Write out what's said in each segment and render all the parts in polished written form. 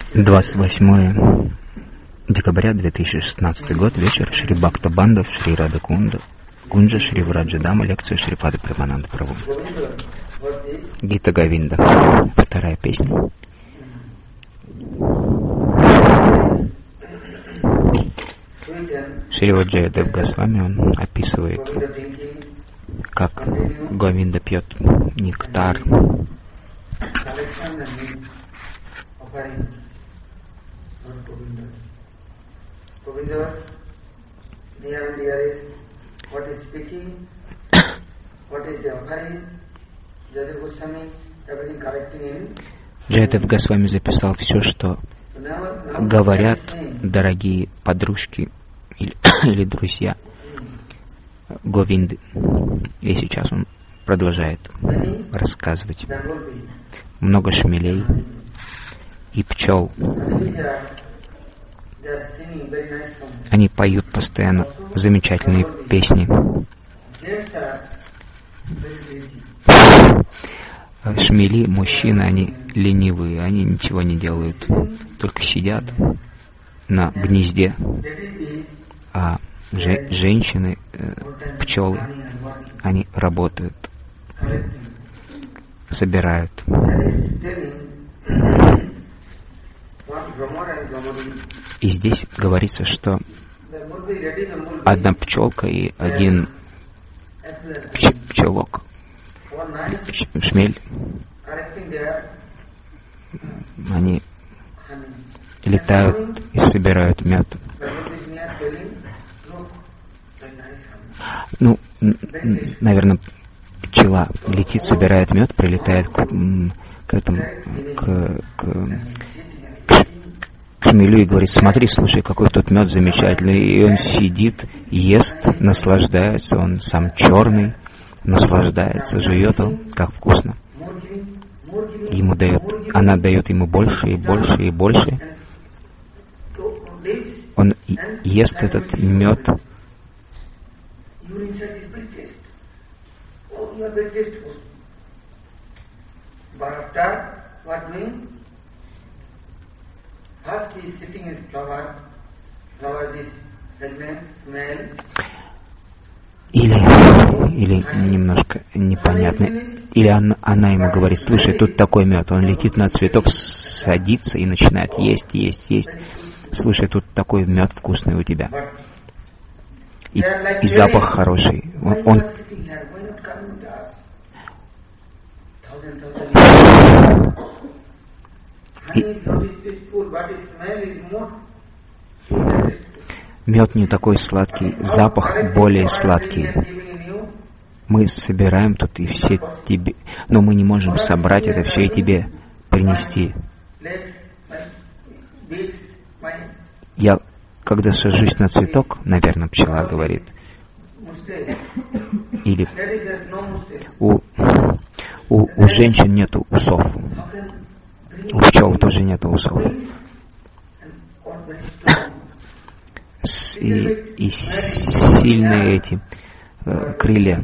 28 декабря 2016 год, вечер, Шри Бхакта Бандав, Шри Рада Кунджа, Шри Враджадама, лекция Шрипада Прамананда Прабху. Гита Говинда, вторая песня. Шрила Джаядев Госвами, он описывает, как Говинда пьет нектар. Джаядев Госвами записал все, что говорят дорогие подружки или друзья Говинды. И сейчас он продолжает рассказывать. Много шмелей и пчел. Они поют постоянно замечательные песни. Шмели, мужчины, они ленивые, они ничего не делают, только сидят на гнезде. А женщины, пчелы, они работают, собирают. И здесь говорится, что одна пчелка и один пчелок, шмель, они летают и собирают мед. Ну, наверное, пчела летит, собирает мед, прилетает к шмелю и говорит: смотри, слушай, какой тут мед замечательный. И он сидит, ест, наслаждается, он сам черный, наслаждается, жует он, как вкусно. Она дает ему больше и больше и больше. Он ест этот мед. Или немножко непонятно. Или она ему говорит: слушай, тут такой мед. Он летит на цветок, садится и начинает есть. Слушай, тут такой мед вкусный у тебя. И запах хороший. Мед не такой сладкий, запах более сладкий. Мы собираем тут и все тебе, но мы не можем собрать это все и тебе принести. Я, когда сажусь на цветок, наверное, пчела говорит, или у женщин нету усов, у пчел тоже нету усов. И сильные эти крылья.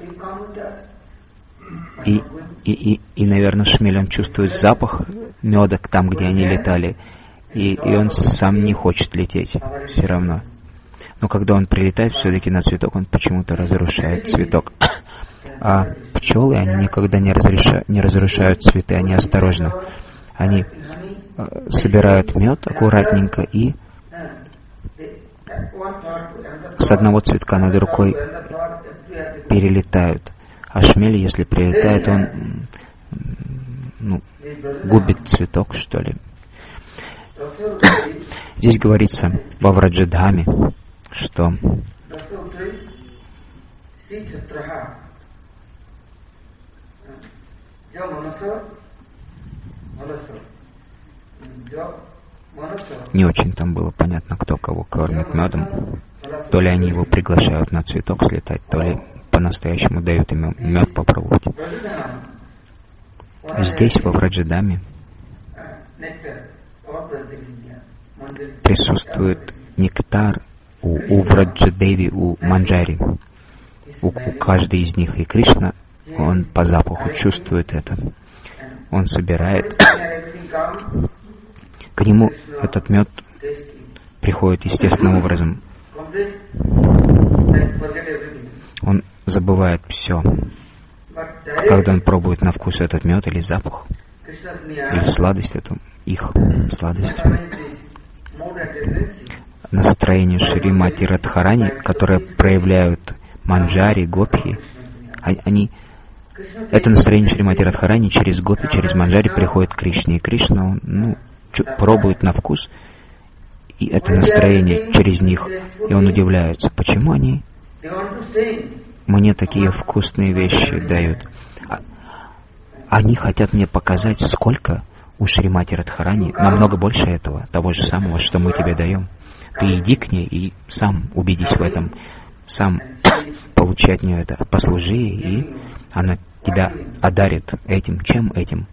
И, наверное, шмель, он чувствует запах меда там, где они летали, и он сам не хочет лететь все равно. Но когда он прилетает все-таки на цветок, он почему-то разрушает цветок. А пчелы, они никогда не разрушают цветы, они осторожны. Они собирают мед аккуратненько и с одного цветка на другой перелетают. А шмель, если прилетает, он губит цветок, что ли. Здесь говорится во Враджадхаме, что не очень там было понятно, кто кого кормит медом. То ли они его приглашают на цветок слетать, то ли по-настоящему дают ему мед попробовать. Здесь, во Враджадаме, присутствует нектар у Враджадеви, у Манджари. У каждой из них. И Кришна, он по запаху чувствует это. Он собирает К нему этот мед приходит естественным образом. Он забывает все. Когда он пробует на вкус этот мед или запах, или сладость эту, их сладость. Настроение Шримати Радхарани, которое проявляют манджари, гопхи, это настроение Шримати Радхарани через гопи, через манджари приходит к Кришне. И Кришна, пробует на вкус, и это настроение через них, и он удивляется, почему они мне такие вкусные вещи дают. Они хотят мне показать, сколько у Шримати Радхарани, намного больше этого, того же самого, что мы тебе даем. Ты иди к ней и сам убедись в этом, сам получи от нее это, послужи, и она тебя одарит этим, чем этим.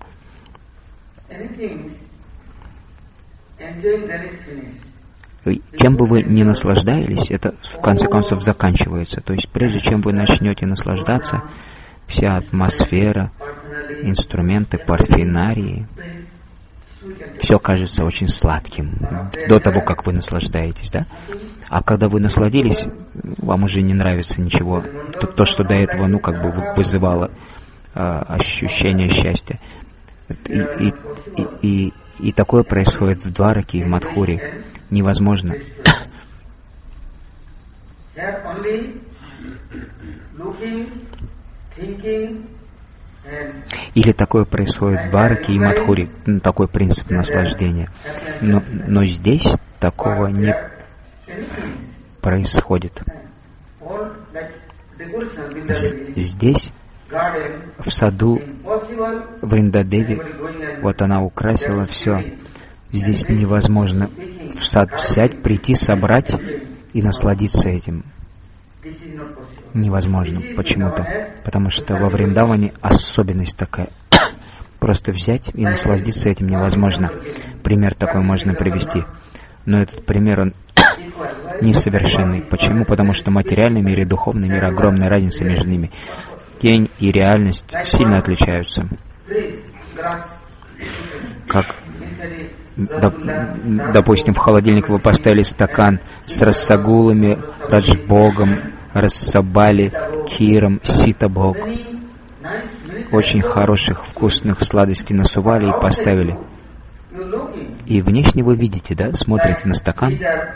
Чем бы вы ни наслаждались, это в конце концов заканчивается. То есть прежде чем вы начнете наслаждаться, вся атмосфера, инструменты, парфюмерии, все кажется очень сладким до того, как вы наслаждаетесь, да? А когда вы насладились, вам уже не нравится ничего. То что до этого, вызывало ощущение счастья. И такое происходит в Двараке и в Мадхуре. Невозможно. Или такое происходит в Двараке и Мадхуре, такой принцип наслаждения. Но здесь такого не происходит. Здесь, в саду Вриндадеви, вот она украсила все. Здесь невозможно в сад взять, прийти, собрать и насладиться этим. Невозможно почему-то. Потому что во Вриндаване особенность такая. Просто взять и насладиться этим невозможно. Пример такой можно привести. Но этот пример, он несовершенный. Почему? Потому что материальный мир и духовный мир, огромная разница между ними. Тень и реальность сильно отличаются. Как, допустим, в холодильник вы поставили стакан с рассагулами, раджбогом, рассабали, киром, ситабог. Очень хороших, вкусных сладостей насували и поставили. И внешне вы видите, да, смотрите на стакан.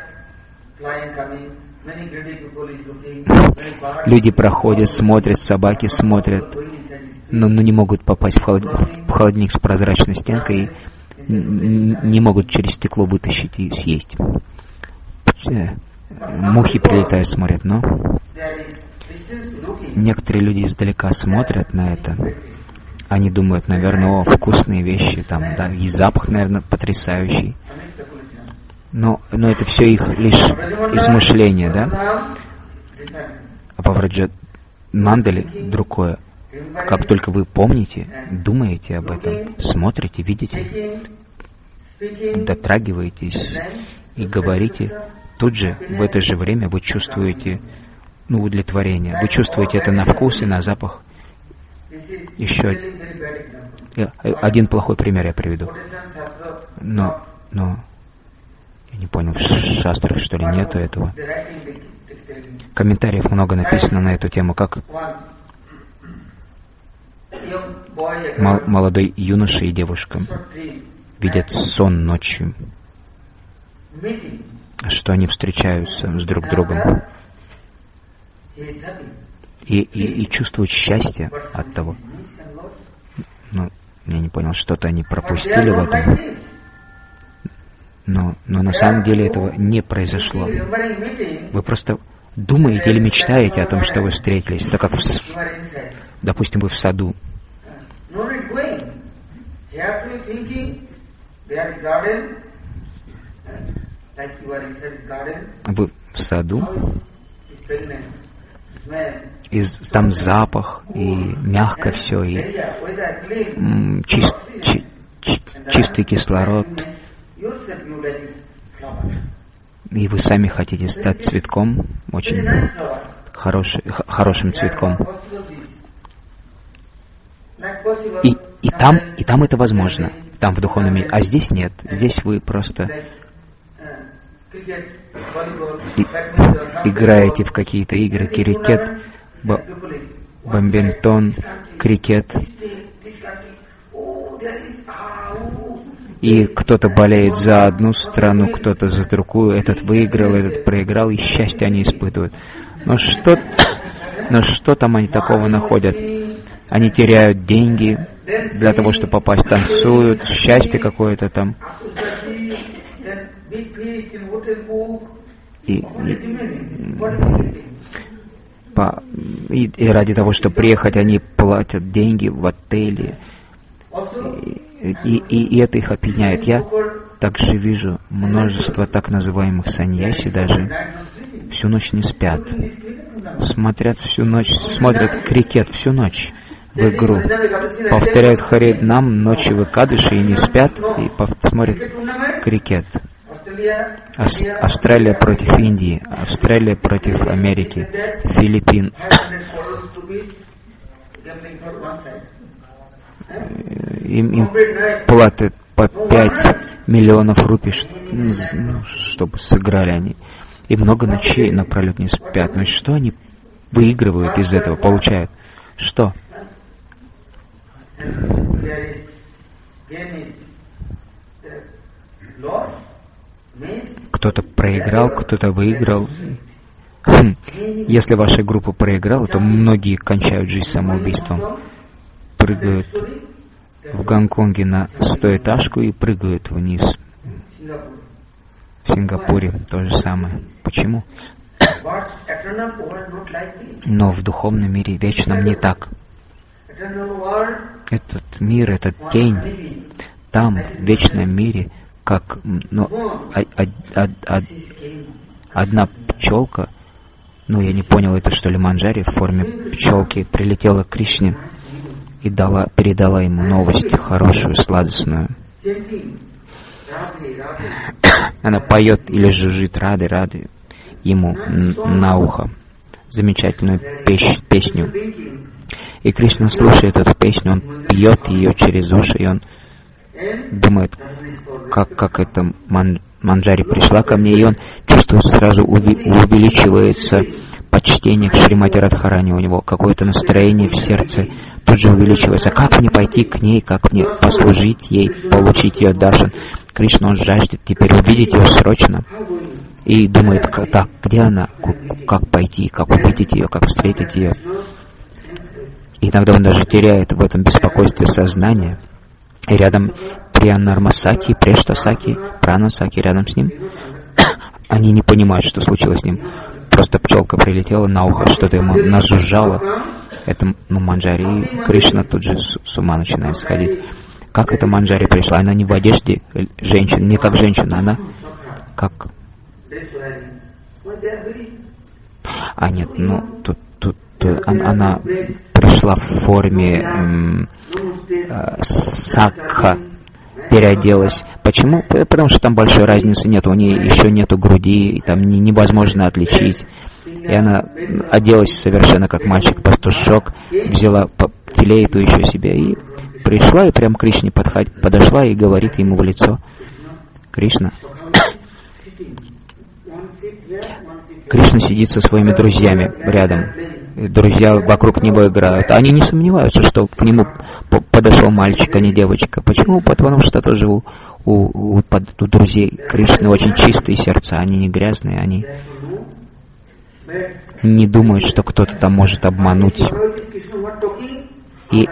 Люди проходят, смотрят, собаки смотрят, но не могут попасть в холодильник с прозрачной стенкой и не могут через стекло вытащить и съесть. Мухи прилетают, смотрят, но некоторые люди издалека смотрят на это. Они думают, наверное, вкусные вещи, там, да, и запах, наверное, потрясающий. Но это все их лишь измышление, да? А во Враджамандале другое. Как только вы помните, думаете об этом, смотрите, видите, дотрагиваетесь и говорите, тут же, в это же время вы чувствуете удовлетворение. Вы чувствуете это на вкус и на запах. Еще один плохой пример я приведу. Но я не понял, в шастрах, что ли, нету этого. Комментариев много написано на эту тему, как молодой юноша и девушка видят сон ночью, что они встречаются с друг другом и чувствуют счастье от того. Я не понял, что-то они пропустили в этом. Но на самом деле этого не произошло. Вы просто думаете или мечтаете о том, что вы встретились. Это как, допустим, вы в саду. Вы в саду, и там запах, и мягко все, и чистый кислород. И вы сами хотите стать цветком, очень хорошим цветком. И там это возможно. там в духовном мире. А здесь нет. Здесь вы просто играете в какие-то игры, крикет, бадминтон, крикет. И кто-то болеет за одну страну, кто-то за другую. Этот выиграл, этот проиграл, и счастье они испытывают. Но что там они такого находят? Они теряют деньги для того, чтобы попасть, танцуют, счастье какое-то там. И ради того, чтобы приехать, они платят деньги в отеле. И это их опьяняет. Я также вижу множество так называемых саньяси даже всю ночь не спят. Смотрят всю ночь, смотрят крикет всю ночь в игру. Повторяют Хариднам ночью в Экадыши и не спят, и смотрят крикет. Австралия против Индии, Австралия против Америки, Филиппин. Им платят по 5 миллионов рупий, чтобы сыграли они. И много ночей напролет не спят. Но что они выигрывают из этого, получают? Что? Кто-то проиграл, кто-то выиграл. Если ваша группа проиграла, то многие кончают жизнь самоубийством. Прыгают в Гонконге на 100-этажку и прыгают вниз. В Сингапуре то же самое. Почему? Но в духовном мире вечном не так. Этот мир, этот день, там, в вечном мире, как одна пчелка, я не понял, это что ли манджари в форме пчелки, прилетела к Кришне и передала ему новость хорошую, сладостную. Она поет или жужжит рады ему на ухо замечательную песню. И Кришна слушает эту песню, он пьет ее через уши, и он думает, как эта манджари пришла ко мне, и он чувствует, сразу увеличивается почтение к Шримати Радхарани, у него какое-то настроение в сердце тут же увеличивается. Как мне пойти к ней, как мне послужить ей, получить ее даршан? Кришна, он жаждет теперь увидеть ее срочно. И думает, так, где она, как пойти, как увидеть ее, как встретить ее. И иногда он даже теряет в этом беспокойстве сознание. И рядом Приянармасаки, Прештасаки, Пранасаки рядом с ним. Они не понимают, что случилось с ним. Просто пчелка прилетела на ухо, что-то ему нажужжало. Это манджари. И Кришна тут же с ума начинает сходить. Как эта манджари пришла? Она не в одежде женщины, не как женщина, она как... А нет, тут она пришла в форме сакха, переоделась. Почему? Потому что там большой разницы нет, у нее еще нету груди, и там невозможно отличить. И она оделась совершенно как мальчик-пастушок, взяла филейту еще себе и пришла, и прям к Кришне подошла и говорит ему в лицо: Кришна. Кришна сидит со своими друзьями рядом. Друзья вокруг него играют. Они не сомневаются, что к нему подошел мальчик, а не девочка. Почему? Потому что тоже у друзей Кришны очень чистые сердца. Они не грязные, они не думают, что кто-то там может обмануть. И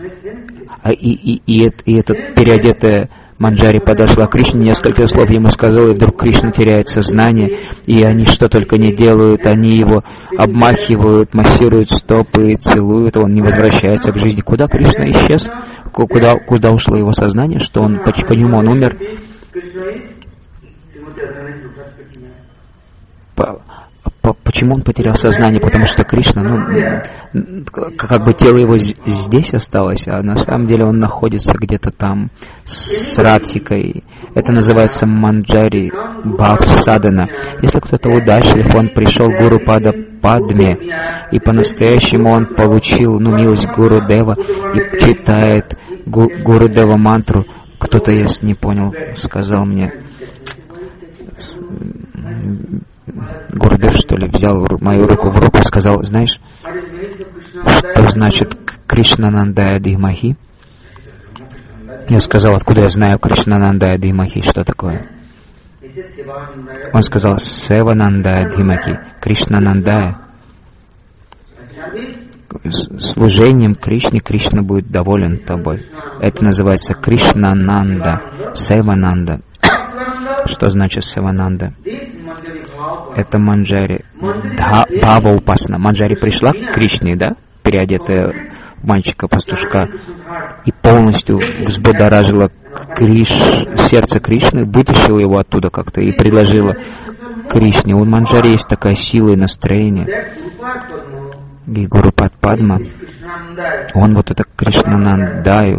эта переодетая манджари подошла к Кришне, несколько слов ему сказала, и вдруг Кришна теряет сознание, и они что только не делают, они его обмахивают, массируют стопы, целуют, он не возвращается к жизни. Куда Кришна исчез? Куда ушло его сознание, что он, почему он умер? Почему он потерял сознание? Потому что Кришна, как бы тело его здесь осталось, а на самом деле он находится где-то там с Радхикой. Это называется манджари бхав садана. Если кто-то удачлив, он пришел к Гуру Падме, и по-настоящему он получил милость Гуру Дева и читает Гуру Дева мантру. Кто-то, если не понял, сказал мне, Гурудев, что ли, взял мою руку в руку и сказал, знаешь, что значит Кришнанандая Димахи? Я сказал, откуда я знаю Кришнанандая Димахи, что такое? Он сказал, Севанандая Димахи, Кришнанандая. Служением Кришне Кришна будет доволен тобой. Это называется Кришнананда, Севананда. Что значит Севананда? Это Манджари. Бхава Упасана. Манджари пришла к Кришне, да? Переодетая в мальчика-пастушка. И полностью взбудоражила сердце Кришны, вытащила его оттуда как-то и предложила Кришне. У Манджари есть такая сила и настроение. И Гурупад Падма, он вот это Кришнанандаю,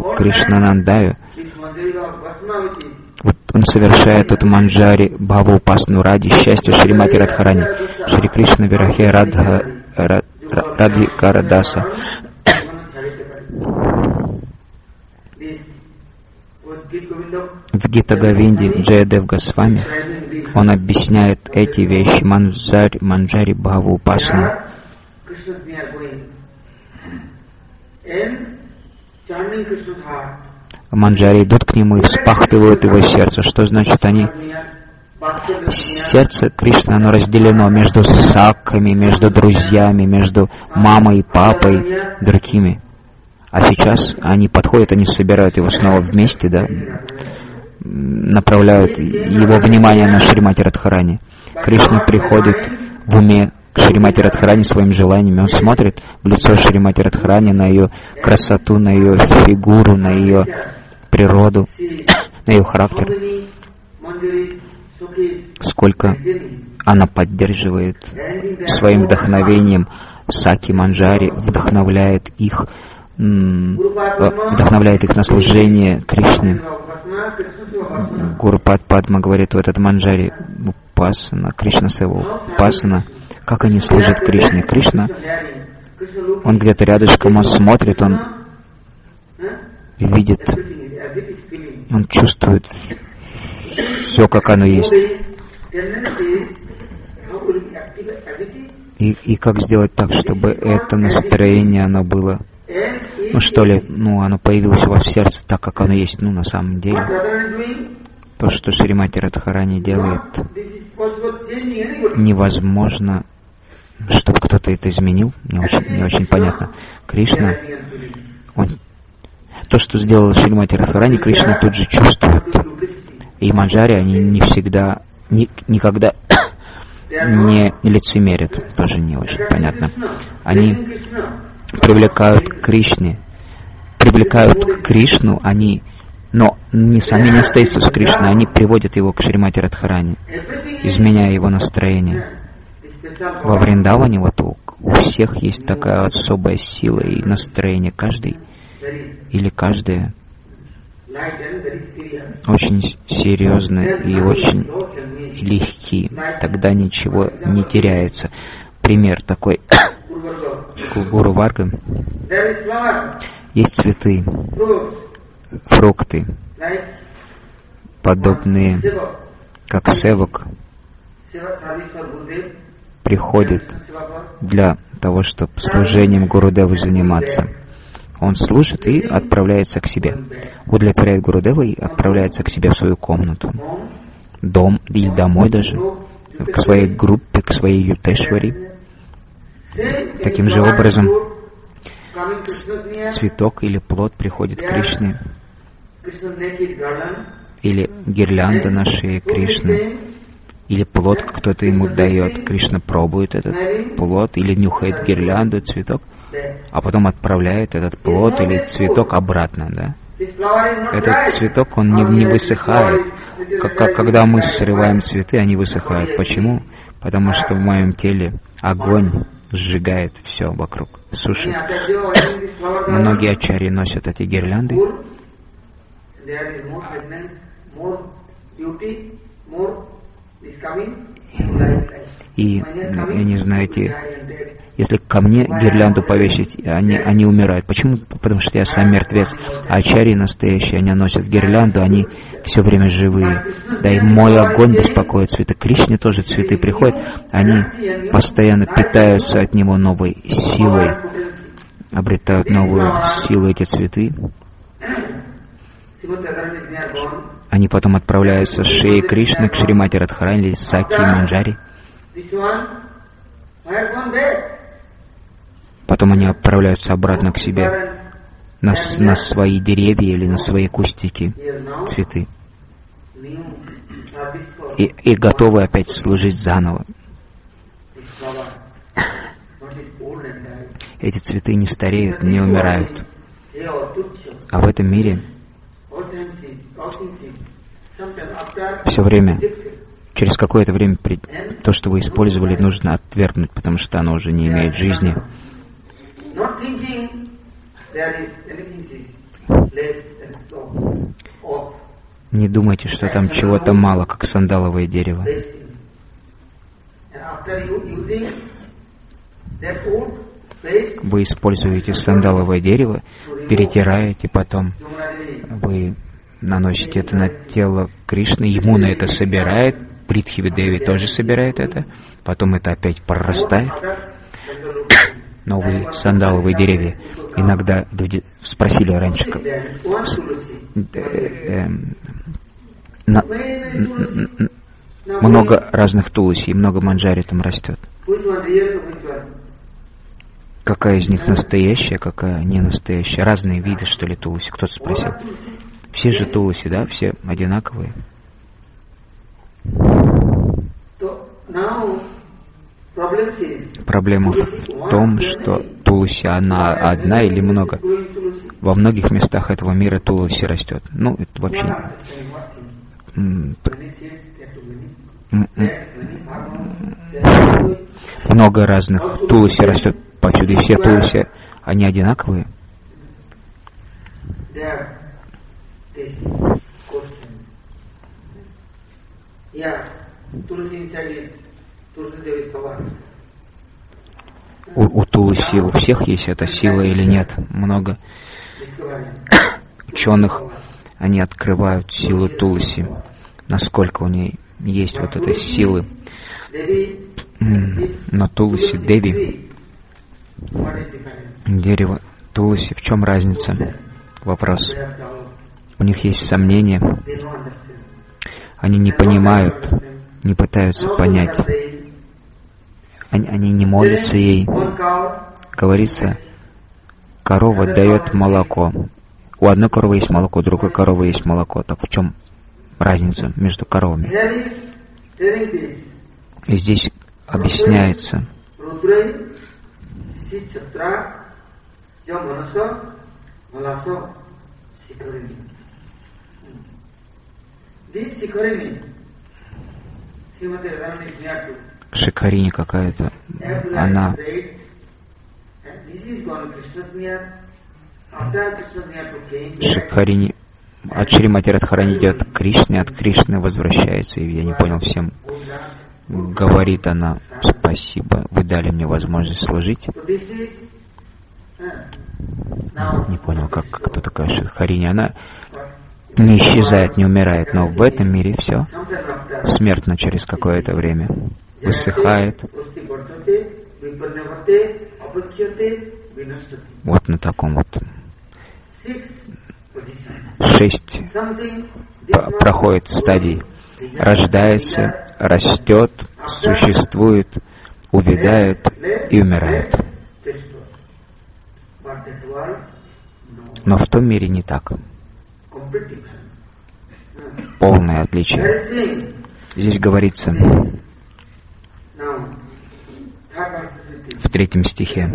вот он совершает эту Манджари Бхава Упасану ради счастья Шримати Радхарани, Шри Кришна Вирахе Радхикара Даса. В Гита Говинде Джаядев Госвами он объясняет эти вещи Манджари Бхава Упасану. Манджари идут к нему и вспахтывают его сердце. Что значит они? Сердце Кришны, оно разделено между саками, между друзьями, между мамой и папой, другими. А сейчас они подходят, они собирают его снова вместе, да, направляют его внимание на Шримати Радхарани. Кришна приходит в уме к Шримати Радхарани своим желаниями. Он смотрит в лицо Шримати Радхарани, на ее красоту, на ее фигуру, на ее природу, на ее характер. Сколько она поддерживает своим вдохновением Саки Манджари, вдохновляет их на служение Кришне. Гурупад Падма говорит в этот Манджари Упасана, Кришна Сева Упасана, как они служат Кришне. Кришна, он где-то рядышком, он смотрит, он видит, он чувствует все, как оно есть. И как сделать так, чтобы это настроение, оно было, оно появилось у вас в сердце так, как оно есть, на самом деле. То, что Шримати Радхарани делает, невозможно, чтобы кто-то это изменил. Не очень понятно. Кришна, то, что сделал Шримати Радхарани, Кришна тут же чувствует. И Манджари, они никогда не лицемерят. Тоже не очень понятно. Они привлекают к Кришну, но сами не остаются с Кришной, они приводят его к Шримати Радхарани, изменяя его настроение. Во Вриндаване у всех есть такая особая сила и настроение, каждая очень серьезные и очень легкие, тогда ничего не теряется. Пример такой. Гуру Варга есть цветы, фрукты, подобные, как севак, приходит для того, чтобы служением Гурудеву заниматься. Он служит и отправляется к себе. Удовлетворяет Гурудева и отправляется к себе в свою комнату, дом или домой даже, к своей группе, к своей Ютешвари. Таким же образом, цветок или плод приходит к Кришне, или гирлянда на шее Кришны, или плод кто-то ему дает. Кришна пробует этот плод, или нюхает гирлянду, цветок, а потом отправляет этот плод или цветок обратно, да? Этот цветок, он не высыхает. Когда мы срываем цветы, они высыхают. Почему? Потому что в моем теле огонь сжигает все вокруг, сушит. Многие ачарьи носят эти гирлянды. И я не знаю, если ко мне гирлянду повесить, они умирают. Почему? Потому что я сам мертвец, а ачарьи настоящие, они носят гирлянду, они все время живые. Да и мой огонь беспокоит цветы. Кришне тоже цветы приходят, они постоянно питаются от него новой силой, обретают новую силу эти цветы. Они потом отправляются с шеи Кришны к Шримати Радхарани или Саки Манджари. Потом они отправляются обратно к себе на свои деревья или на свои кустики, цветы. И готовы опять служить заново. Эти цветы не стареют, не умирают. А в этом мире все время, через какое-то время то, что вы использовали, нужно отвергнуть, потому что оно уже не имеет жизни. Не думайте, что там чего-то мало, как сандаловое дерево. Вы используете сандаловое дерево, перетираете, потом вы наносите это на тело Кришны, ему на это собирает, Притхиви Деви тоже собирает это, потом это опять прорастает. Новые сандаловые деревья. Иногда люди спросили раньше, много разных туласи, много манджари там растет. Какая из них настоящая, какая не настоящая? Разные виды, что ли, туласи? Кто-то спросил. Все же туласи, да? Все одинаковые. Проблема в том, что туласи, она одна или много. Во многих местах этого мира туласи растет. Ну, это вообще... Много разных туласи растет повсюду, и все туласи, они одинаковые. У туласи у всех есть эта сила или нет? Много ученых, они открывают силу туласи, насколько у ней есть вот этой силы. Но туласи Деви, дерево туласи, в чем разница? Вопрос. У них есть сомнения. Они не понимают, не пытаются понять. Они не молятся ей. Говорится, корова дает молоко. У одной коровы есть молоко, у другой коровы есть молоко. Так в чем разница между коровами? И здесь объясняется. Шикарини какая-то, она Шикарини от Шримати Радхарани идет к Кришне, от Кришны возвращается, и я не понял всем. Говорит она: спасибо, вы дали мне возможность служить. Не понял, кто такая Шикарини. Она не исчезает, не умирает, но в этом мире все смертно через какое-то время. Высыхает. Вот на таком вот 6 проходит стадий. Рождается, растет, существует, увядает и умирает. Но в том мире не так. Полное отличие. Здесь говорится в 3 стихе.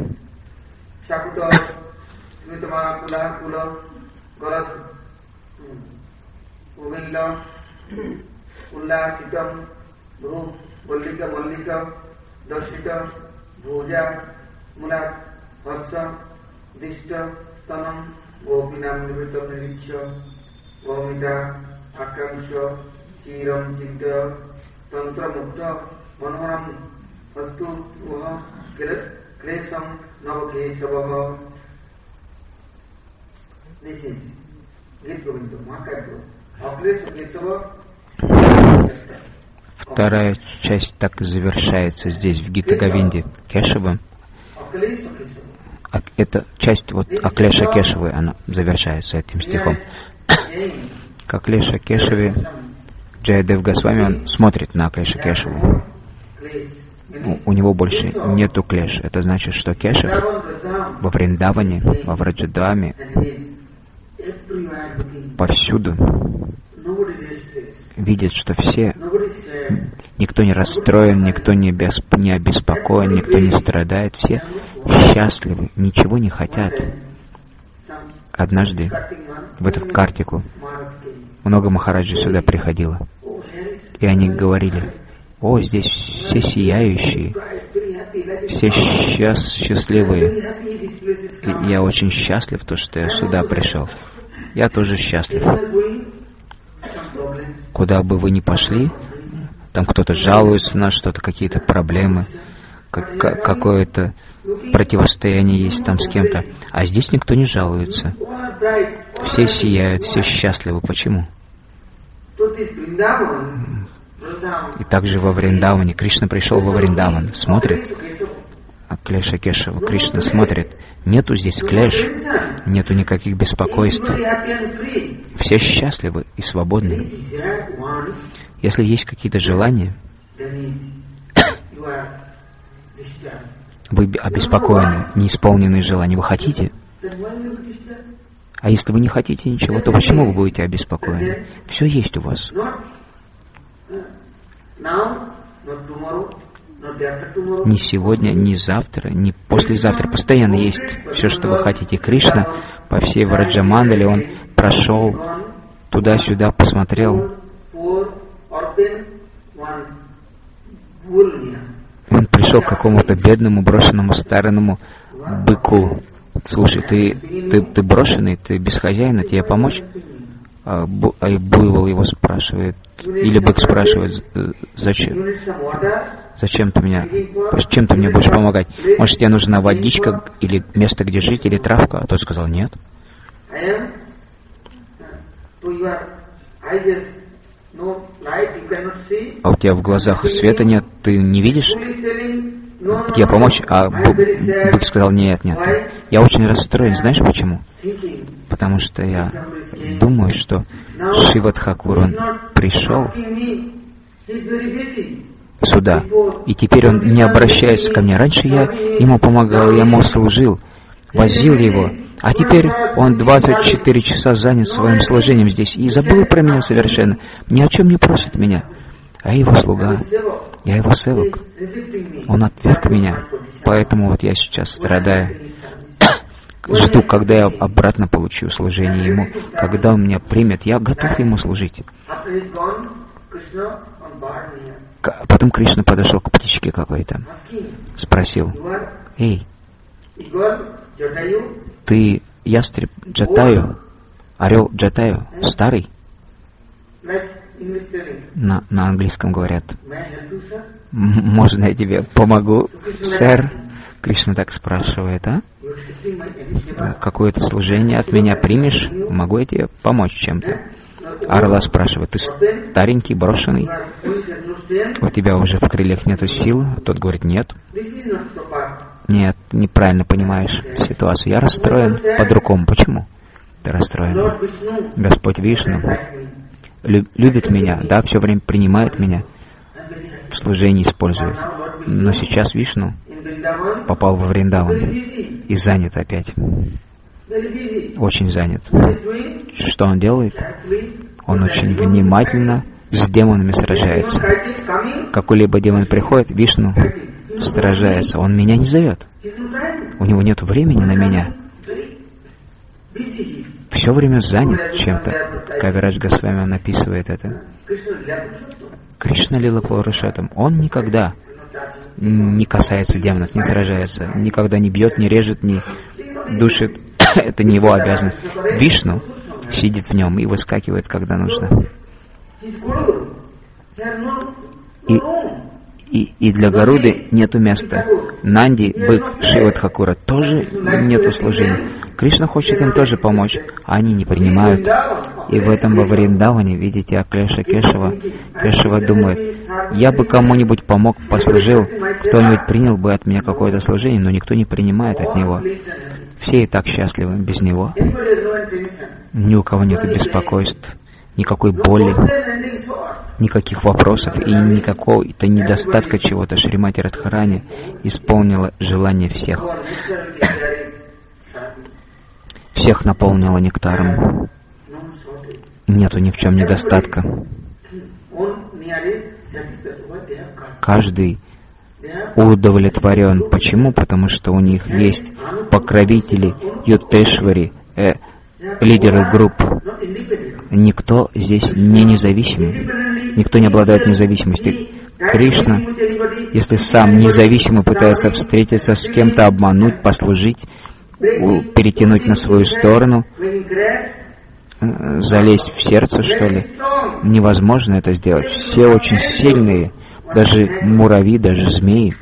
Вторая часть так и завершается здесь, в Гита-Говинде, Кешавом. Эта часть вот Аклеша Кешавы, она завершается этим стихом. К Аклеша Кешаве Джаядев Госвами, он смотрит на Аклеша Кешаву. У него больше нету клеш. Это значит, что Кешав во Вриндаване, во Враджадаме, повсюду видит, что все, никто не расстроен, никто не обеспокоен, никто не страдает, все счастливы, ничего не хотят. Однажды, в этот Картику, много махараджи сюда приходило, и они говорили: «О, здесь все сияющие, все счастливые. И я очень счастлив, то, что я сюда пришел. Я тоже счастлив. Куда бы вы ни пошли, там кто-то жалуется на что-то, какие-то проблемы, какое-то противостояние есть там с кем-то. А здесь никто не жалуется. Все сияют, все счастливы. Почему?» И также во Вриндаване. Кришна пришел во Вриндаван, смотрит, а Клеша Кешава, Кришна смотрит. Нету здесь клеш, нету никаких беспокойств. Все счастливы и свободны. Если есть какие-то желания, вы обеспокоены, неисполненные желания. Вы хотите? А если вы не хотите ничего, то почему вы будете обеспокоены? Все есть у вас. Ни сегодня, ни завтра, ни послезавтра. Постоянно есть все, что вы хотите. Кришна по всей Враджамандале, он прошел туда-сюда, посмотрел. Он пришел к какому-то бедному, брошенному, старому быку. Слушай, ты брошенный, ты без хозяина, тебе помочь? А буйвол его спрашивает, или бык спрашивает: зачем? Зачем ты меня? Чем ты мне будешь помогать? Может, тебе нужна водичка, или место, где жить, или травка? А тот сказал: нет. А у тебя в глазах света нет, ты не видишь? Тебе помочь? А бык сказал: нет. Я очень расстроен, знаешь почему? Потому что я думаю, что Шива Тхакур, он пришел сюда, и теперь он не обращается ко мне. Раньше я ему помогал, я ему служил, возил его, а теперь он 24 часа занят своим служением здесь и забыл про меня совершенно, ни о чем не просит меня. А я его слуга, я его севак. Он отверг меня, поэтому вот я сейчас страдаю. Жду, когда я обратно получу служение ему, когда он меня примет, я готов ему служить. Потом Кришна подошел к птичке какой-то, спросил: «Эй, ты ястреб Джатаю, орел Джатаю, старый?» На английском говорят: «Можно я тебе помогу, сэр?» Кришна так спрашивает: «А? Какое-то служение от меня примешь? Могу я тебе помочь чем-то?» Орла спрашивает: «Ты старенький, брошенный? У тебя уже в крыльях нету сил?» Тот говорит: «Нет». «Нет, неправильно понимаешь ситуацию. Я расстроен по-другому». «Почему ты расстроен?» «Господь Вишну любит меня, да, все время принимает меня, в служении использует. Но сейчас Вишну попал во Вриндаван и занят опять. Очень занят. Что он делает? Он очень внимательно с демонами сражается. Какой-либо демон приходит, Вишну сражается. Он меня не зовет. У него нет времени на меня. Все время занят чем-то. Кавирадж Госвами, он описывает это. Кришна Лила Пурушоттам, он никогда не касается демонов, не сражается, никогда не бьет, не режет, не душит. Это не его обязанность. Вишну сидит в нем и выскакивает, когда нужно. И И для Гаруды нету места. Нанди, бык, Шива Тхакура тоже нету служения. Кришна хочет им тоже помочь, а они не принимают. И в этом во Вриндаване, видите, Аклеша Кешава. Кешава думает, я бы кому-нибудь помог, послужил, кто-нибудь принял бы от меня какое-то служение, но никто не принимает от него. Все и так счастливы без него. Ни у кого нет беспокойств, никакой боли, никаких вопросов и никакого-то недостатка чего-то. Шримати Радхарани исполнила желание всех. Всех наполнила нектаром. Нету ни в чем недостатка. Каждый удовлетворен. Почему? Потому что у них есть покровители, ютешвари, лидеры групп. Никто здесь не независим. Никто не обладает независимостью. Кришна, если сам независимо пытается встретиться с кем-то, обмануть, послужить, перетянуть на свою сторону, залезть в сердце, что ли, невозможно это сделать. Все очень сильные, даже муравьи, даже змеи.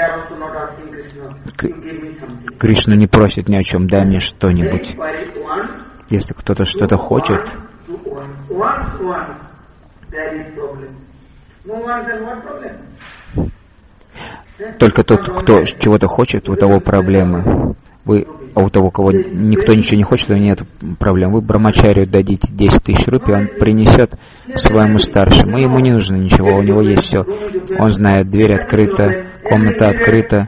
Кришна не просит ни о чем, дай мне что-нибудь. Если кто-то что-то хочет, только тот, кто чего-то хочет, у того проблемы. А у того, кого никто ничего не хочет, у него нет проблем. Вы Брамачарию дадите 10 тысяч рупий, он принесет своему старшему. Ему не нужно ничего, у него есть все. Он знает, дверь открыта, комната открыта.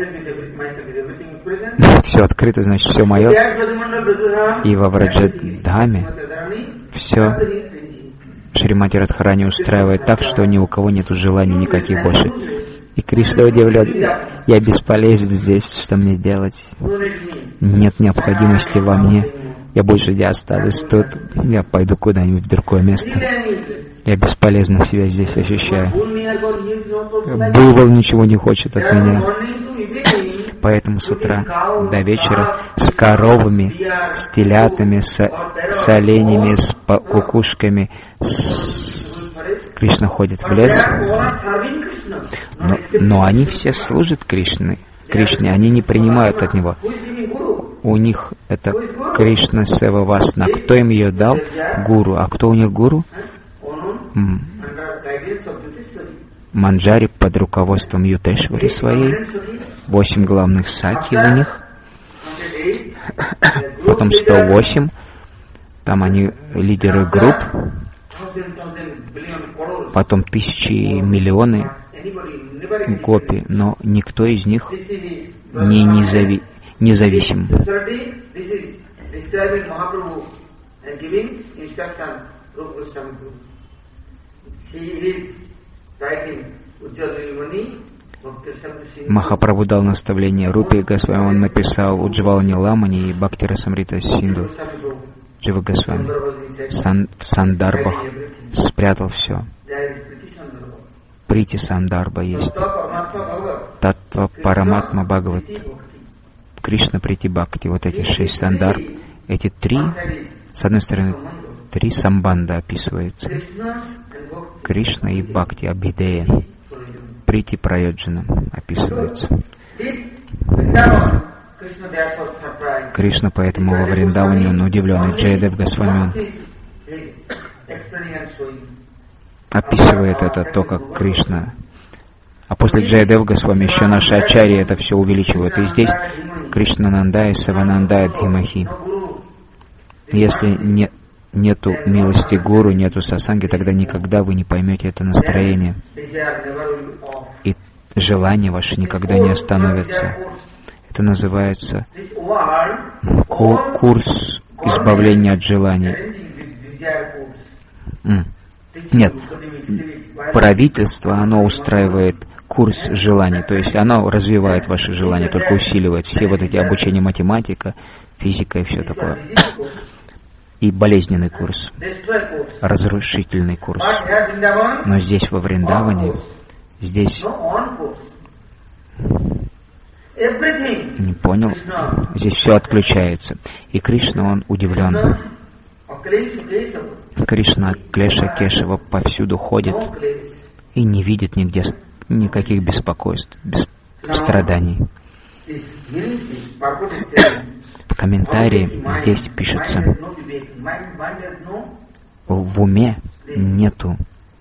Все открыто, значит, все мое. И во Враджадхаме все Шримати Радхарани устраивает так, что ни у кого нет желаний никаких больше. И Кришна удивлен, я бесполезен здесь, что мне делать? Нет необходимости во мне. Я больше не останусь тут. Я пойду куда-нибудь в другое место. Я бесполезно себя здесь ощущаю. Булвал ничего не хочет от меня. Поэтому с утра до вечера с коровами, с телятами, с оленями, с кукушками, Кришна ходит в лес, но они все служат Кришне, они не принимают от него. У них это Кришна Сева Васна. Кто им ее дал? Гуру. А кто у них гуру? Манджари под руководством Ютешвари своей. 8 главных сакхи у них. Потом 108. Там они лидеры групп. Потом тысячи и миллионы гопи, но никто из них не независим. Махапрабху дал наставление Рупе Госвами, он написал Уджвалани Ламани и Бхакти Расамрита Синду. Джива Госвами в сандарбах спрятал все. Прити Сандарба есть. Татва Параматма Бхагават. Кришна Прити Бхакти. Вот эти 6 сандарб. Эти 3, с одной стороны, 3 самбанда описываются. Кришна и Бхакти Абхидея. Прити Прайоджана описывается. Кришна поэтому во Вриндаване он удивлен. И Джайадев Госвами описывает это, то, как Кришна. А после Джайадев Госвами еще наши ачарьи это все увеличивают. И здесь Кришна Нандая, Саванандая Дхимахи. Если нету милости гуру, нету сасанги, тогда никогда вы не поймете это настроение. И желание ваше никогда не остановится. Это называется курс избавления от желаний. Нет, правительство, оно устраивает курс желаний, то есть оно развивает ваши желания, только усиливает все вот эти обучения математика, физика и все такое. И болезненный курс, разрушительный курс. Но здесь, во Вриндаване, здесь... Не понял? Здесь все отключается. И Кришна, он удивлен. Кришна, Клеша, Кешава повсюду ходит и не видит нигде никаких беспокойств, страданий. В комментарии здесь пишется: в уме нету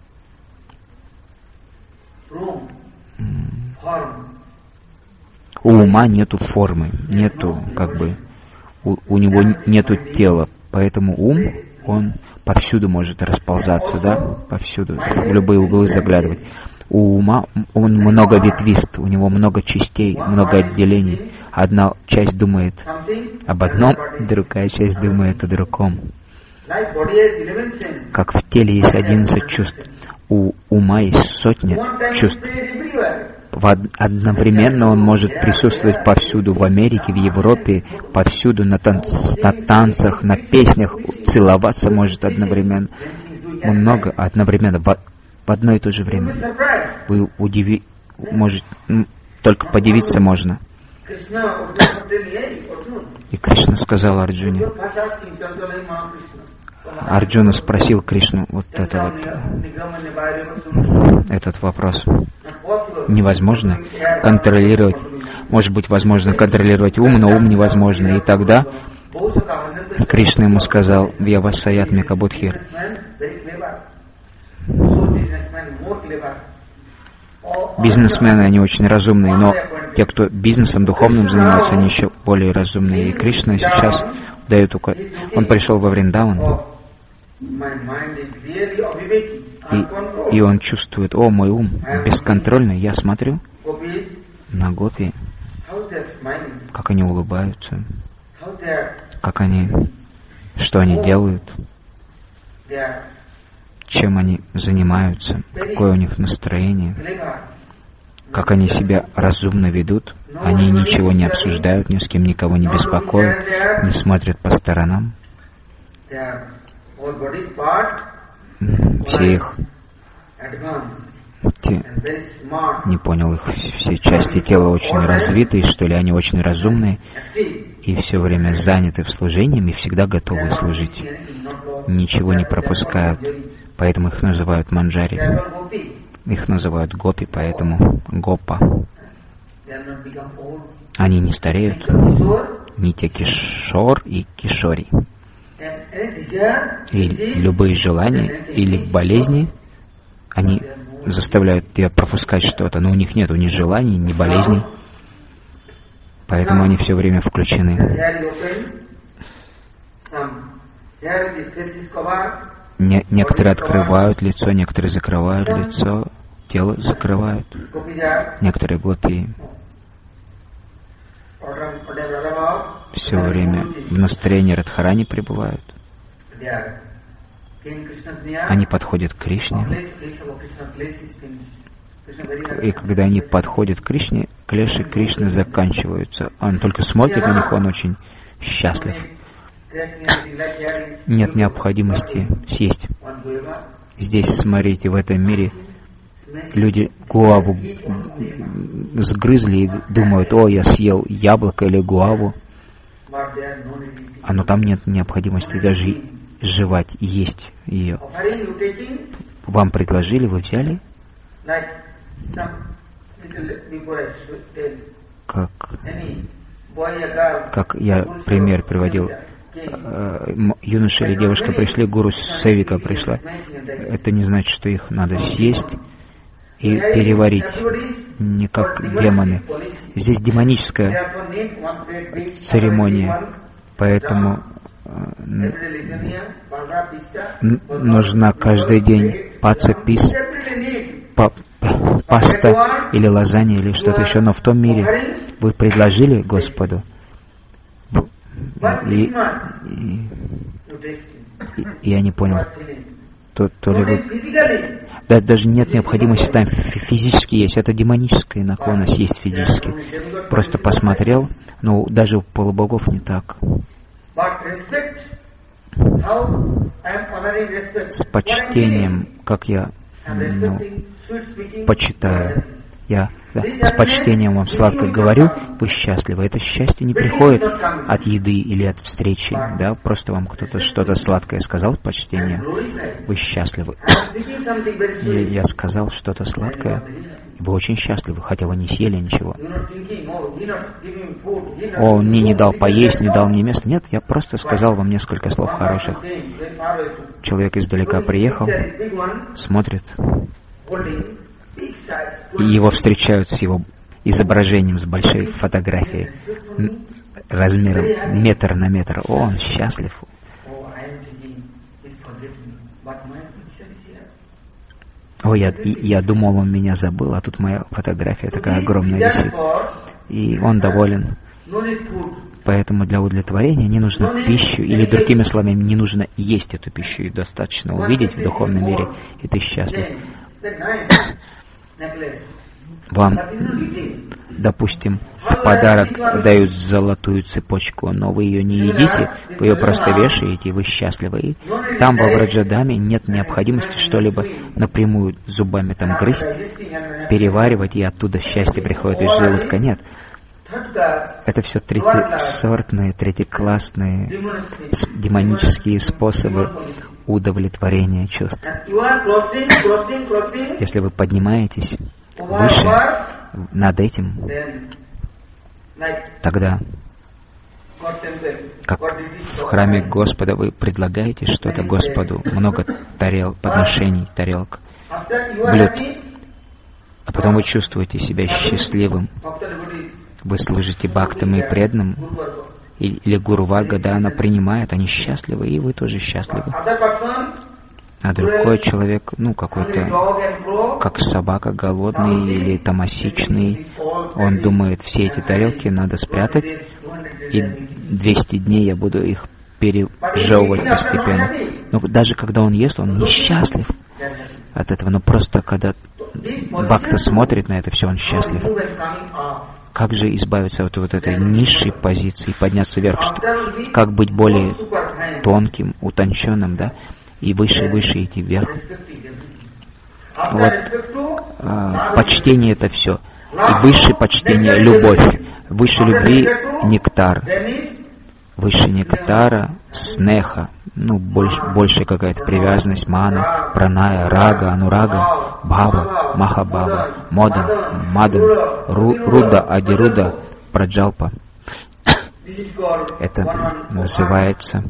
у ума нету формы, нету у него нету тела, поэтому ум, он повсюду может расползаться, да, повсюду, в любые углы заглядывать. У ума он много ветвист, у него много частей, много отделений. Одна часть думает об одном, другая часть думает о другом. Как в теле есть 11 чувств, у ума есть сотня чувств. Одновременно он может присутствовать повсюду, в Америке, в Европе, повсюду, на танцах, на песнях, целоваться может одновременно. Много одновременно, в одно и то же время. Вы можете, только подивиться можно. И Кришна сказал Арджуне. Арджуна спросил Кришну этот вопрос. Невозможно контролировать. Может быть, возможно контролировать ум, но ум невозможно. И тогда Кришна ему сказал: Вьявасаятмика Будхир. Бизнесмены, они очень разумные, но те, кто бизнесом духовным занимаются, они еще более разумные. И Кришна сейчас дает указ. Он пришел во Вриндаван, и он чувствует: о, мой ум бесконтрольный. Я смотрю на гопи, как они улыбаются, что они делают, чем они занимаются, какое у них настроение, как они себя разумно ведут. Они ничего не обсуждают, ни с кем никого не беспокоят, не смотрят по сторонам. Все их, не понял их, все части тела очень развитые, что ли, они очень разумные, и все время заняты в служении, и всегда готовы служить. Ничего не пропускают, поэтому их называют манджари. Их называют гопи, поэтому гопа. Они не стареют. Нитя Кишор и Кишори. И любые желания или болезни, они заставляют тебя пропускать что-то, но у них нет ни желаний, ни болезней. Поэтому они все время включены. Некоторые открывают лицо, некоторые закрывают лицо, тело закрывают. Некоторые гопи все время в настроении Радхарани пребывают. Они подходят к Кришне. И когда они подходят к Кришне, клеши Кришны заканчиваются. Он только смотрит на них, он очень счастлив. Нет необходимости съесть. Здесь, смотрите, в этом мире люди гуаву сгрызли и думают: о, я съел яблоко или гуаву. Но там нет необходимости даже жевать, есть ее. Вам предложили, вы взяли? Как я пример приводил, юноша или девушка пришли, гуру Севика пришла. Это не значит, что их надо съесть и переварить, не как демоны. Здесь демоническая церемония, поэтому нужна каждый день паста или лазанья или что-то еще. Но в том мире вы предложили Господу, и я не понял, то ли вы... Даже нет необходимости там физически есть. Это демоническая наклонность есть физически. Просто посмотрел, но даже у полубогов не так. С почтением, как я почитаю. С почтением вам сладко говорю, вы счастливы. Это счастье не приходит от еды или от встречи, да, просто вам кто-то что-то сладкое сказал с почтением, вы счастливы. Я сказал что-то сладкое, вы очень счастливы, хотя вы не съели ничего. О, он мне не дал поесть, не дал мне места. Нет, я просто сказал вам несколько слов хороших. Человек издалека приехал, смотрит, и его встречают с его изображением, с большой фотографией, размером метр на метр. О, он счастлив. О, я думал, он меня забыл, а тут моя фотография такая огромная висит. И он доволен. Поэтому для удовлетворения не нужно пищу, или другими словами, не нужно есть эту пищу, и достаточно увидеть в духовном мире, и ты счастлив. Вам, допустим, в подарок дают золотую цепочку, но вы ее не едите, вы ее просто вешаете, и вы счастливы. И там, во Враджадаме, нет необходимости что-либо напрямую зубами там грызть, переваривать, и оттуда счастье приходит из желудка. Нет. Это все третьесортные, третьеклассные, демонические способы удовлетворения чувств. Если вы поднимаетесь выше над этим, тогда, как в храме Господа, вы предлагаете что-то Господу, много подношений, тарелок, блюд, а потом вы чувствуете себя счастливым. Вы служите бхактам и преданным, или Гуру Варга, да, она принимает, они счастливы, и вы тоже счастливы. А другой человек, какой-то, как собака голодный или тамасичный, он думает, все эти тарелки надо спрятать, и 200 дней я буду их пережевывать постепенно. Но даже когда он ест, он несчастлив от этого. Но просто когда бхакта смотрит на это все, он счастлив. Как же избавиться от вот этой низшей позиции, подняться вверх? Как быть более тонким, утонченным, да? И выше идти вверх. Вот почтение — это все. И выше почтение — любовь. Выше любви — нектар. Выше нектара — снеха. Больше какая-то привязанность, мана, праная, рага, анурага, бхава, махабхава, мадан, руда, адируда, праджалпа. Это называется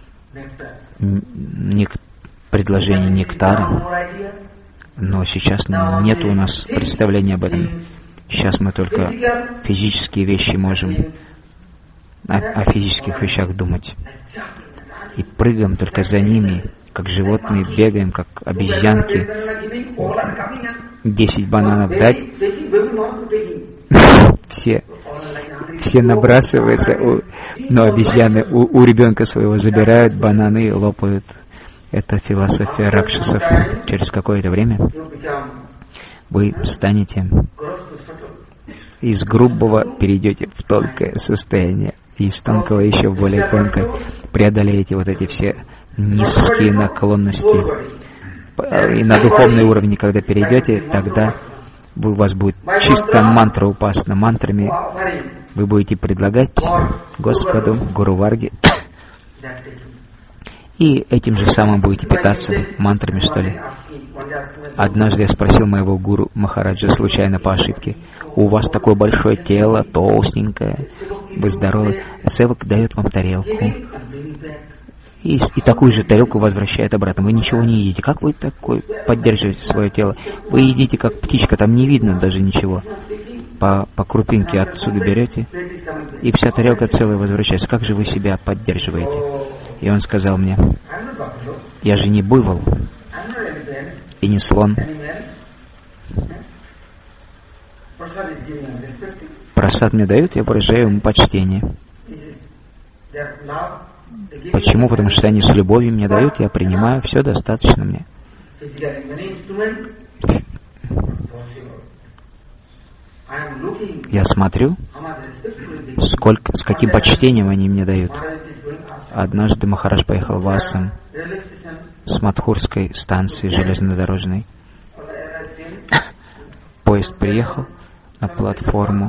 предложение нектара. Но сейчас нет у нас представления об этом. Сейчас мы только физические вещи можем о физических вещах думать. И прыгаем только за ними, как животные, бегаем, как обезьянки. 10 бананов дать, все набрасываются, но обезьяны у ребенка своего забирают бананы и лопают. Это философия ракшасов. Через какое-то время вы станете из грубого, перейдете в тонкое состояние. И из тонкого еще в более тонкое преодолеете вот эти все низкие наклонности. И на духовный уровень, когда перейдете, тогда у вас будет чисто мантра упасана. Мантрами вы будете предлагать Господу, Гуру Варге, и этим же самым будете питаться мантрами, что ли. Однажды я спросил моего гуру Махараджа случайно по ошибке: у вас такое большое тело, толстенькое, вы здоровы, севак дает вам тарелку, и такую же тарелку возвращает обратно. Вы ничего не едите. Как вы такой поддерживаете свое тело? Вы едите как птичка, там не видно даже ничего. По крупинке отсюда берете, и вся тарелка целая возвращается. Как же вы себя поддерживаете? И он сказал мне: я же не буйвол и не слон. Прасад мне дают, я выражаю ему почтение. Почему? Потому что они с любовью мне дают, я принимаю, все достаточно мне. Я смотрю, с каким почтением они мне дают. Однажды Махарадж поехал в Ассам с Мадхурской станции железнодорожной. Поезд приехал на платформу,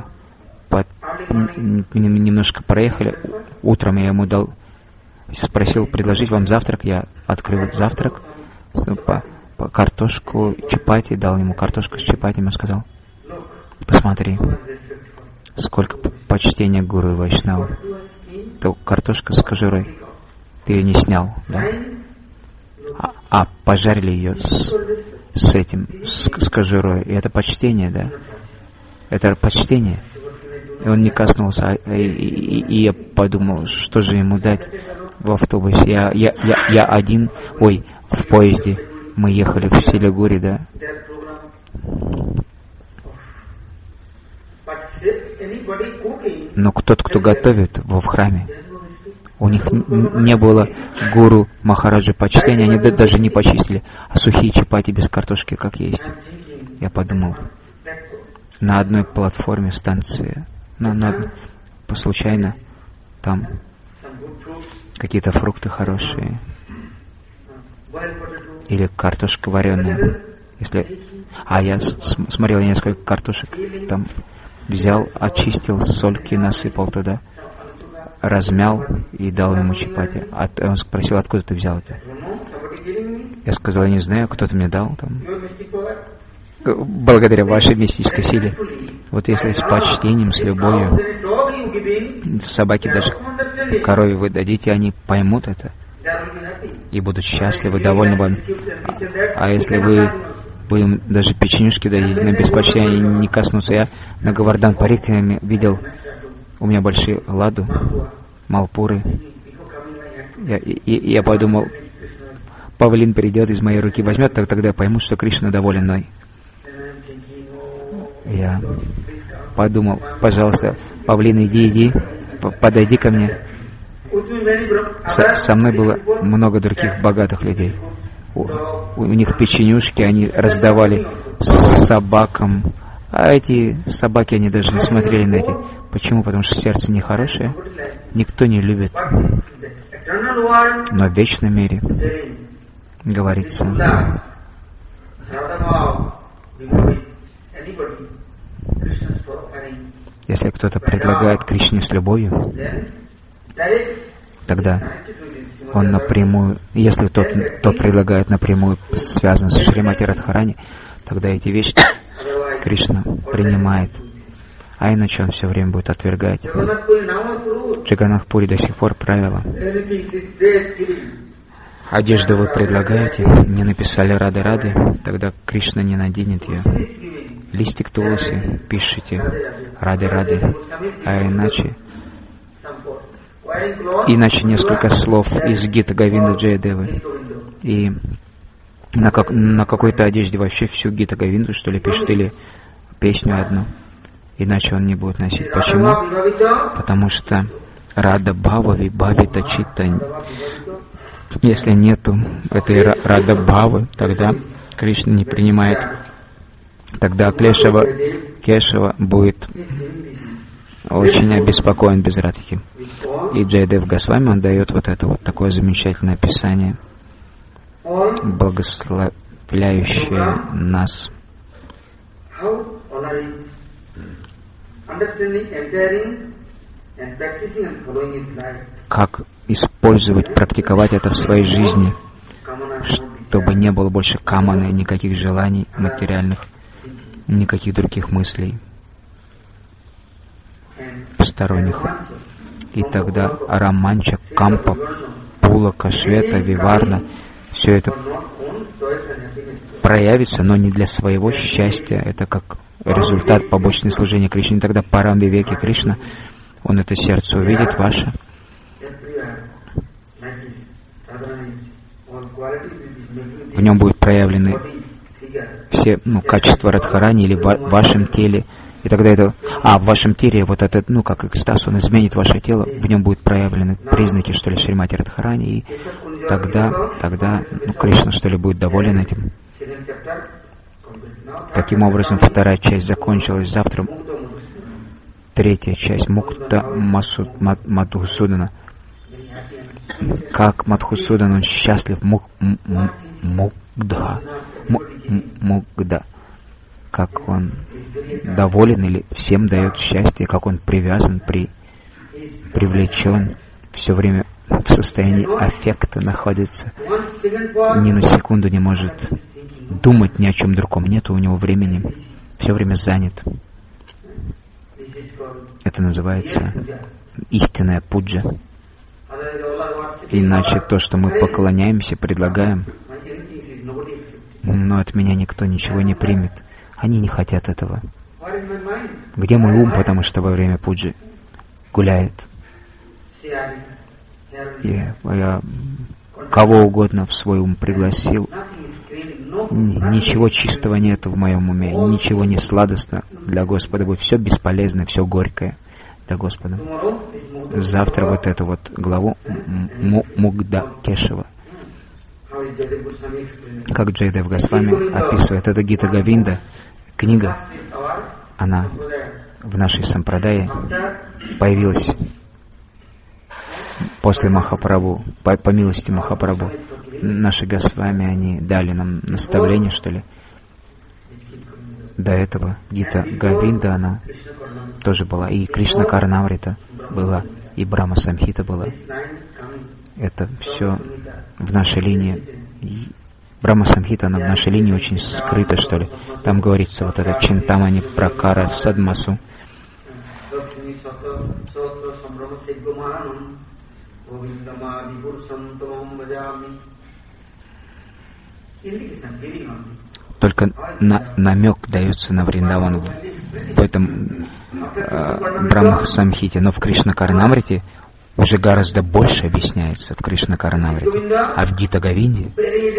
немножко проехали. Утром я ему спросил предложить вам завтрак. Я открыл завтрак, по картошку, чапати, дал ему картошку с чапати, ему сказал: Посмотри, сколько почтения к гуру и вайшнаву. То картошка с кожурой, ты ее не снял, да? А пожарили ее с кожурой, и это почтение, да? Это почтение. И он не коснулся, и я подумал, что же ему дать в автобусе. Я один, в поезде. Мы ехали в Силигури, да? Но тот, кто готовит в храме, у них не было гуру Махараджа почтения, они даже не почистили, а сухие чапати без картошки как есть. Я подумал, на одной платформе станции, случайно, там какие-то фрукты хорошие, или картошка вареная. Я смотрел несколько картошек, там взял, очистил, сольки насыпал туда, размял и дал ему чапати. Он спросил, откуда ты взял это? Я сказал, я не знаю, кто-то мне дал там. Благодаря вашей мистической силе. Вот если с почтением, с любовью, собаки даже корове вы дадите, они поймут это и будут счастливы, довольны вами. А если вы им даже печенюшки дадите, но без почтения не коснутся. Я на Говардан Парикраме видел, у меня большие ладу, малпуры. Я подумал, павлин придет из моей руки, возьмет, тогда я пойму, что Кришна доволен мной. Я подумал, пожалуйста, павлин, иди, подойди ко мне. Со мной было много других богатых людей. У них печенюшки они раздавали собакам. А эти собаки, они даже не смотрели на эти. Почему? Потому что сердце нехорошее. Никто не любит. Но в вечном мире говорится, если кто-то предлагает Кришне с любовью, тогда он напрямую, если тот, кто предлагает напрямую, связан с Шримати Радхарани, тогда эти вещи Кришна принимает. А иначе он все время будет отвергать. В Джаганнатхпуре до сих пор правило. Одежду вы предлагаете, не написали Рады, тогда Кришна не наденет ее. Листик Туласи пишите Рады, а иначе несколько слов из Гита Говинда Джаядевы. И на какой-то одежде вообще всю Гита Говинду, что ли, пишет, или песню одну. Иначе он не будет носить. Почему? Потому что Рада Бхава Вибхавита Чита. Если нету этой Рада Бхавы, тогда Кришна не принимает. Тогда Кешава будет очень обеспокоен без Радхи. И Джайадев Госвами, он дает вот это вот такое замечательное описание, благословляющее нас. Как использовать, практиковать это в своей жизни, чтобы не было больше каманы, никаких желаний материальных, никаких других мыслей посторонних. И тогда Раманча, Кампа, Пулака, Швета, Виварна, все это проявится, но не для своего счастья. Это как результат побочного служения Кришне. Тогда Парам Вивеки Кришна, он это сердце увидит ваше. В нем будут проявлены все качества Радхарани или в вашем теле. И тогда это... в вашем теле вот этот, как экстаз, он изменит ваше тело, в нем будут проявлены признаки, что ли, Шримати Радхарани, и тогда Кришна, что ли, будет доволен этим. Таким образом, вторая часть закончилась. Завтра третья часть Мукта Мадхусудана. Как Мадхусудан, он счастлив, Мугда. Как он доволен или всем дает счастье, как он привязан, привлечен, все время в состоянии аффекта находится, ни на секунду не может думать ни о чем другом, нет у него времени, все время занят. Это называется истинная пуджа. Иначе то, что мы поклоняемся, предлагаем, но от меня никто ничего не примет. Они не хотят этого. Где мой ум, потому что во время пуджи гуляет? Я кого угодно в свой ум пригласил. Ничего чистого нет в моем уме, ничего не сладостно для Господа. Все бесполезно, все горькое для Господа. Завтра вот эту вот главу Мугда Кешева, как Джайдев Госвами описывает, это Гита Говинда, книга, она в нашей сампрадае появилась после Махапрабху, по милости Махапрабху. Наши Госвами, они дали нам наставление, что ли. До этого Гита Говинда, она тоже была, и Кришна Карнамрита была, и Брахма Самхита была. Это все в нашей линии. Брахма Самхита, она в нашей линии очень скрыта, что ли. Там говорится вот это Чинтамани Пракара Садмасу. Только намек дается на Вриндаван в этом Брахма Самхите, но в Кришна Карнамрите уже гораздо больше объясняется в Кришна Карнамрите. А в Гита Говинде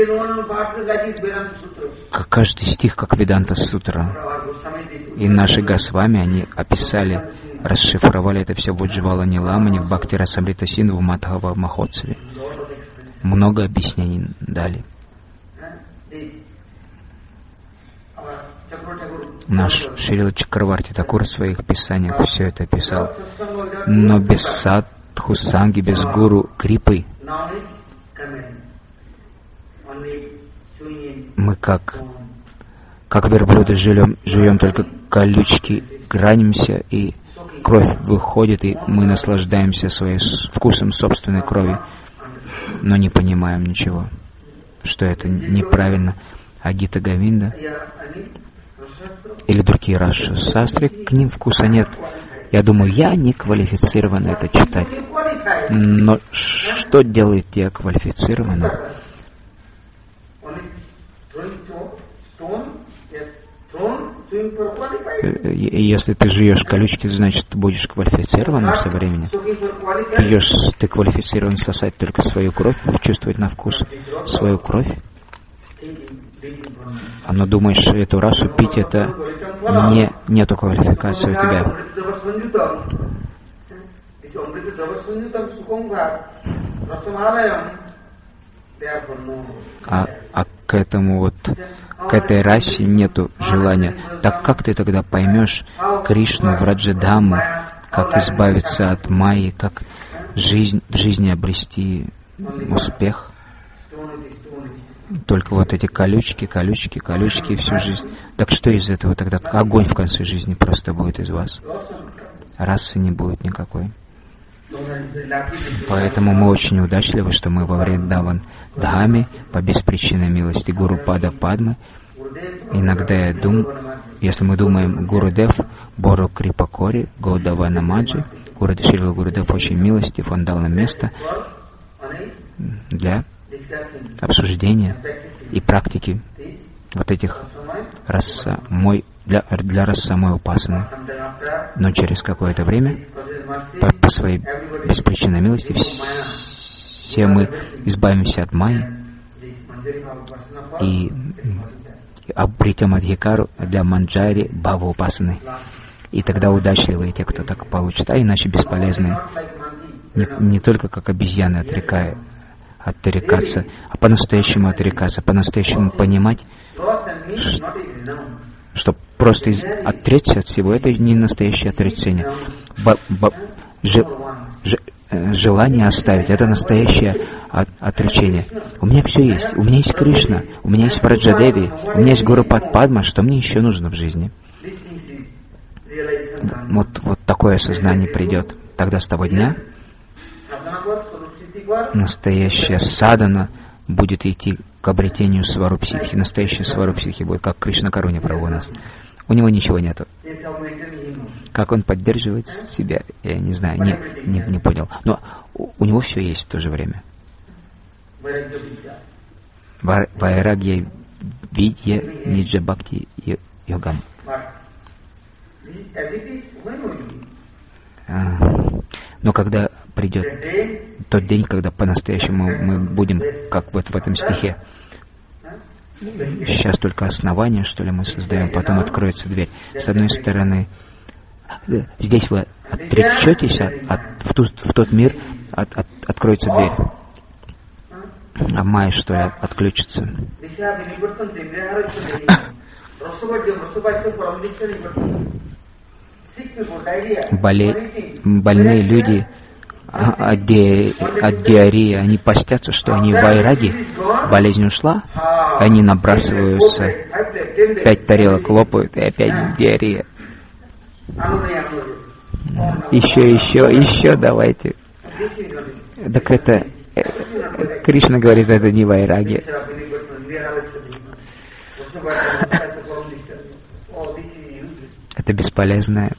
каждый стих как Веданта Сутра. И наши Госвами, они описали, расшифровали это все в Уджвала Ниламани, в Бхакти Расамрита Синдху, в Мадхава Махотсаве. Много объяснений дали. Наш Шрила Чакраварти Такур в своих писаниях все это описал. Но без садху санги, без гуру крипы мы как верблюды жуем только колючки, гранимся, и кровь выходит, и мы наслаждаемся своим вкусом собственной крови, но не понимаем ничего, что это неправильно. А Гита Говинда или другие Раша-састры, к ним вкуса нет. Я думаю, я не квалифицирован это читать. Но что делает тебя квалифицированным? Если ты жуешь колючки, значит, ты будешь квалифицированным со временем. Ты квалифицирован сосать только свою кровь, чувствовать на вкус свою кровь. Но думаешь, эту расу пить, это нету квалификации у тебя. А к этому вот, к этой расе нету желания. Так как ты тогда поймешь Кришну, Враджадхаму, как избавиться от майи, как в жизни обрести успех? Только вот эти колючки всю жизнь. Так что из этого тогда? Огонь в конце жизни просто будет из вас. Расы не будет никакой. Поэтому мы очень удачливы, что мы во Вриндаван Дхаме по беспричинной милости Гуру Пада Падмы. Иногда я думаю, если мы думаем Гурудев, Бору Крипакори, Гаудавана Маджи, Шрила Гурудев очень милостив, он дал нам место для обсуждения и практики вот этих для Расамой Упасаны. Но через какое-то время, по своей беспричинной милости, все мы избавимся от майи и обретем адхикару для манджари Бхава Упасаны. И тогда удачливые те, кто так получит, а иначе бесполезные. Не только как обезьяны отрекаться, а по-настоящему отрекаться, по-настоящему понимать, что просто отречься от всего, это не настоящее отречение. Желание оставить, это настоящее отречение. У меня все есть. У меня есть Кришна, у меня есть Враджадеви, у меня есть Гуру Падма. Что мне еще нужно в жизни? Вот такое осознание придет. Тогда с того дня настоящая садхана будет идти к обретению сварупсидхи. Настоящая сварупсидхи будет, как Кришна Каруня Прабху у нас. У него ничего нету. Как он поддерживает себя, я не знаю, не понял. Но у него все есть в то же время. Вайрагья видья ниджа бхакти йогам. Но когда придет тот день, когда по-настоящему мы будем, как вот в этом стихе, сейчас только основание, что ли, мы создаем, потом откроется дверь. С одной стороны, здесь вы отречетесь в тот мир, откроется дверь. А Майя, что ли, отключится. Больные люди от диареи, они постятся, что они вайраги, болезнь ушла, они набрасываются, 5 тарелок лопают, и опять диарея. Еще, давайте. Так это, Кришна говорит, это не вайраги. Это бесполезное.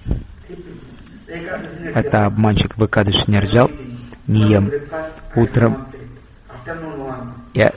Это обманщик. В Экадаши не ржал, не ем. Утром я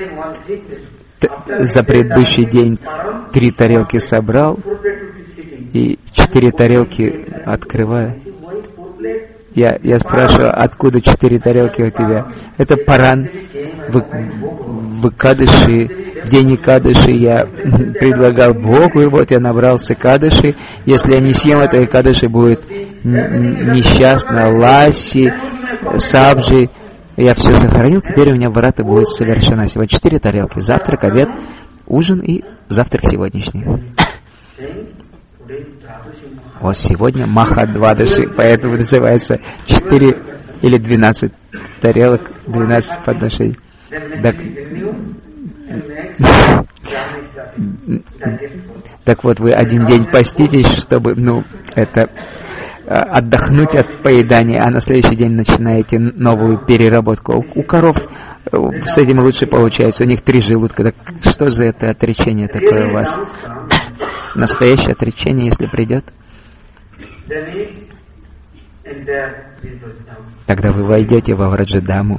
за предыдущий день 3 тарелки собрал и 4 тарелки открываю. Я спрашиваю, откуда 4 тарелки у тебя? Это паран. В Экадаши, в день Экадаши я предлагал Богу, и вот я набрался Экадаши. Если я не съем это, Экадаши будет несчастно, ласси, сабджи. Я все сохранил, теперь у меня врата будет совершена. Сегодня 4 тарелки. Завтрак, обед, ужин и завтрак сегодняшний. Вот сегодня Махадвадаши, поэтому называется 4 или 12 тарелок, 12 подношений. Так вот, вы один день поститесь, чтобы, отдохнуть от поедания, а на следующий день начинаете новую переработку. У коров с этим лучше получается, у них 3 желудка. Так что за это отречение такое у вас? Настоящее отречение, если придет, тогда вы войдете во Враджадаму.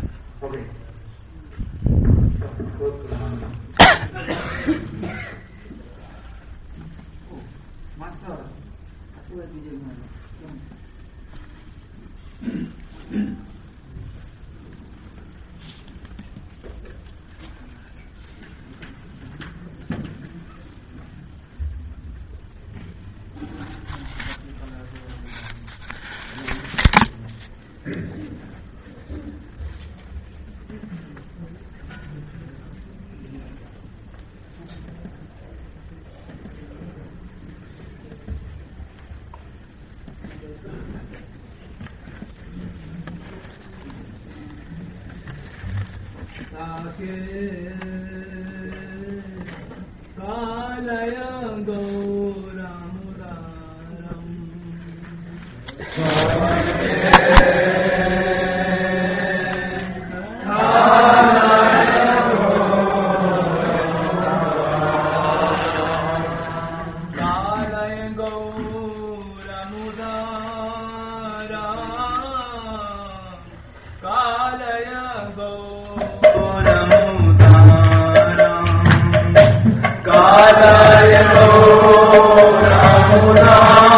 Kalaya Gaura Mudara